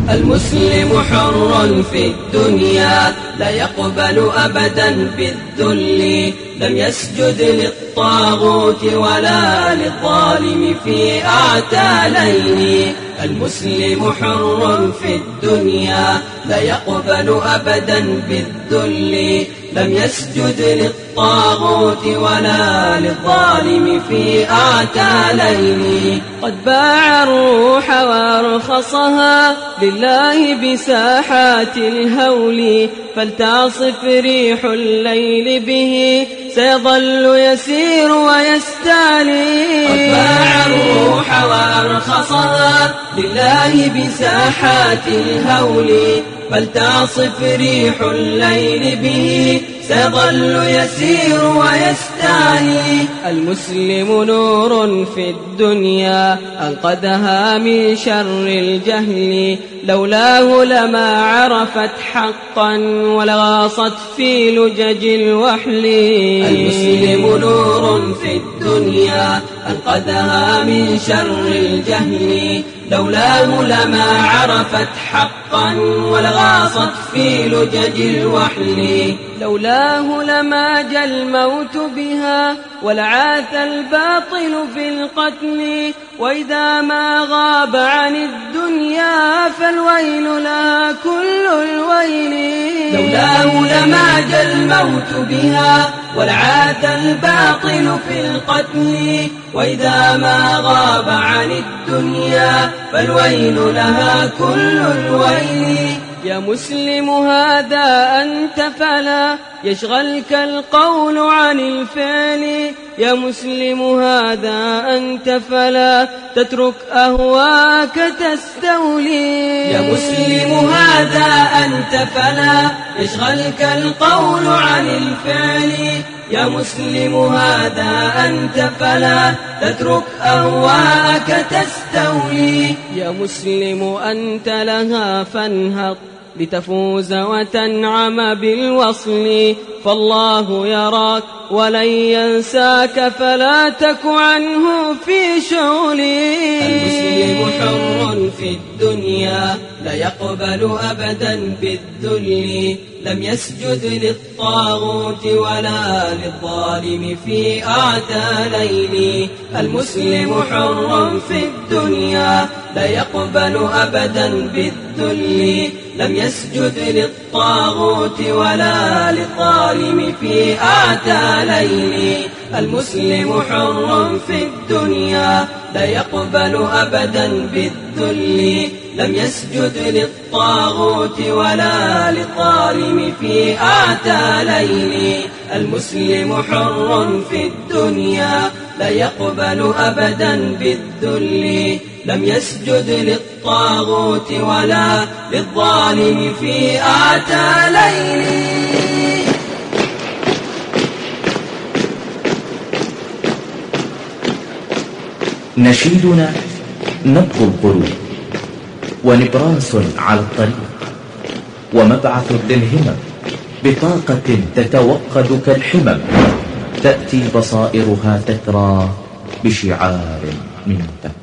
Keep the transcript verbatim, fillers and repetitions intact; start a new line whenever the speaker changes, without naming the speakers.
المسلم حر في الدنيا لا يقبل أبدا بالذل، لم يسجد للطاغوت ولا للظالم في أعتالين. المسلم حر في الدنيا لا يقبل أبدا بالذل، لم يسجد للطاغوت ولا للظالم في أعتالين. قد باع الروح وارخصها لله بساحات الهول، فلتعصف ريح الليل به سيظل يسير ويستعلي. قد باع الروح وارخصها لله بساحات الهول، فلتعصف ريح الليل به سيظل يسير ويستعلي. المسلم نور في الدنيا أنقذها من شر الجهل، لولاه لما عرفت حقا ولغاصت في لجج الوحل. المسلم نور في الدنيا أنقذها من شر الجهل، لولاه لما عرفت حقا ولغاصت في لجج الوحل. لولاه لما جاء الموت بها ولعاث الباطل في القتل، وإذا ما غاب عن الدنيا فالويل لها كل الويل. لولاه لما جاء الموت بها ولعاث الباطل في القتل، وإذا ما غاب عن الدنيا فالويل لها كل الويل. يا مسلم هذا أنت فلا يشغلك القول عن الفعل، يا مسلم هذا أنت فلا تترك أهواك تستولي. يا مسلم هذا أنت فلا يشغلك القول عن الفعل، يا مسلم هذا أنت فلا تترك أهواك تستولي. يا مسلم أنت لها فانهض لتفوز وتنعم بالوصل، فالله يراك ولن ينساك فلا تك عنه في شغلي. المسلم حر في الدنيا لا يقبل أبدا بالذل، لم يسجد للطاغوت ولا للظالم في أعتالين. المسلم حر في الدنيا لا يقبل أبدا بالذل، لم يسجد للطاغوت ولا للظالم في أعتالين. المسلم حر في الدنيا لا يقبل أبدا بالذل، لم يسجد للطاغوت ولا للظالم في أعتالين. المسلم حر في الدنيا لا يقبل أبدا بالذل، لم يسجد للطاغوت ولا للظالم في أعتالين.
نشيدنا نبض القلوب ونبراس على الطريق، ومبعث للهمم بطاقة تتوقد كالحمم، تأتي بصائرها تترى بشعار من تحت.